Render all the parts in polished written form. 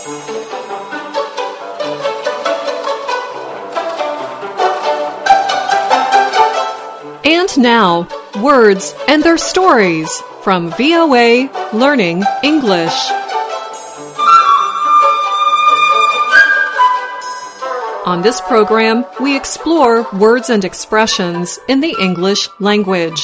And now, words and their stories from VOA Learning English. On this program, we explore words and expressions in the English language.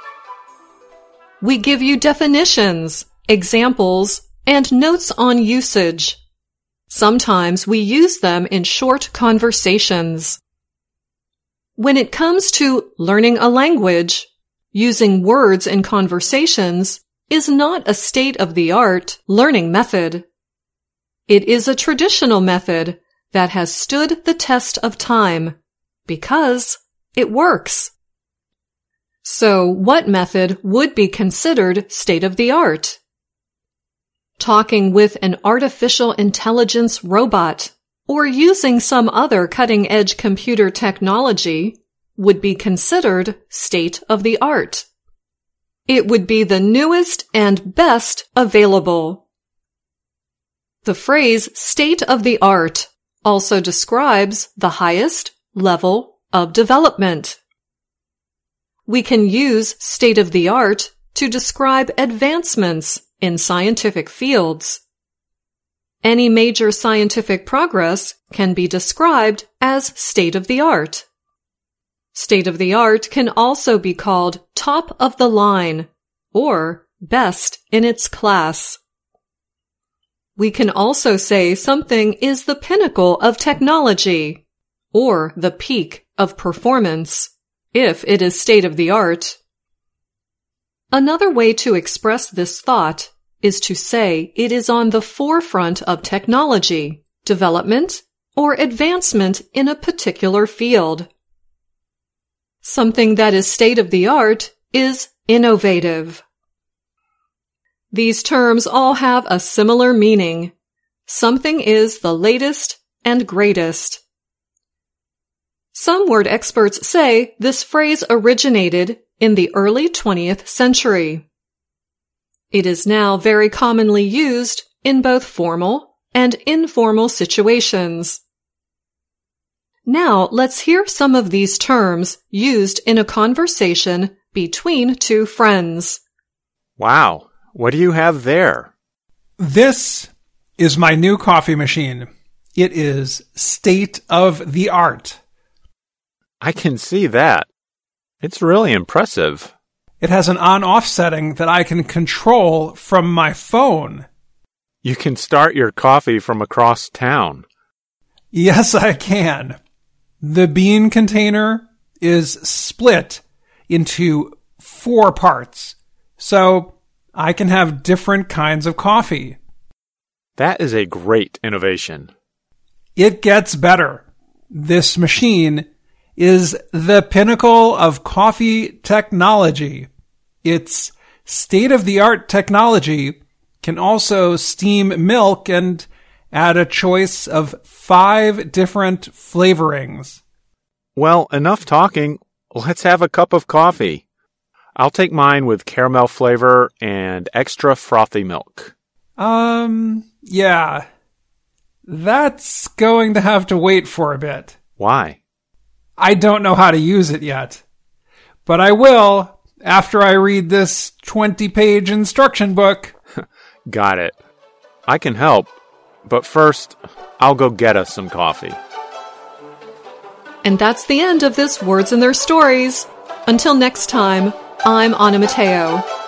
We give you definitions, examples, and notes on usage. Sometimes we use them in short conversations. When it comes to learning a language, using words in conversations is not a state-of-the-art learning method. It is a traditional method that has stood the test of time because it works. So, what method would be considered state-of-the-art? Talking with an artificial intelligence robot or using some other cutting-edge computer technology would be considered state-of-the-art. It would be the newest and best available. The phrase state-of-the-art also describes the highest level of development. We can use state-of-the-art to describe advancements in scientific fields. Any major scientific progress can be described as state-of-the-art. State-of-the-art can also be called top of the line or best in its class. We can also say something is the pinnacle of technology or the peak of performance if it is state-of-the-art. Another way to express this thought is to say it is on the forefront of technology, development, or advancement in a particular field. Something that is state-of-the-art is innovative. These terms all have a similar meaning. Something is the latest and greatest. Some word experts say this phrase originated in the early 20th century. It is now very commonly used in both formal and informal situations. Now let's hear some of these terms used in a conversation between two friends. Wow, what do you have there? This is my new coffee machine. It is state-of-the-art. I can see that. It's really impressive. It has an on-off setting that I can control from my phone. You can start your coffee from across town. Yes, I can. The bean container is split into 4 parts, so I can have different kinds of coffee. That is a great innovation. It gets better. This machine is the pinnacle of coffee technology. Its state-of-the-art technology can also steam milk and add a choice of 5 different flavorings. Well, enough talking. Let's have a cup of coffee. I'll take mine with caramel flavor and extra frothy milk. Yeah. That's going to have to wait for a bit. Why? I don't know how to use it yet. But I will after I read this 20-page instruction book. Got it. I can help, but first, I'll go get us some coffee. And that's the end of this Words and Their Stories. Until next time, I'm Anna Mateo.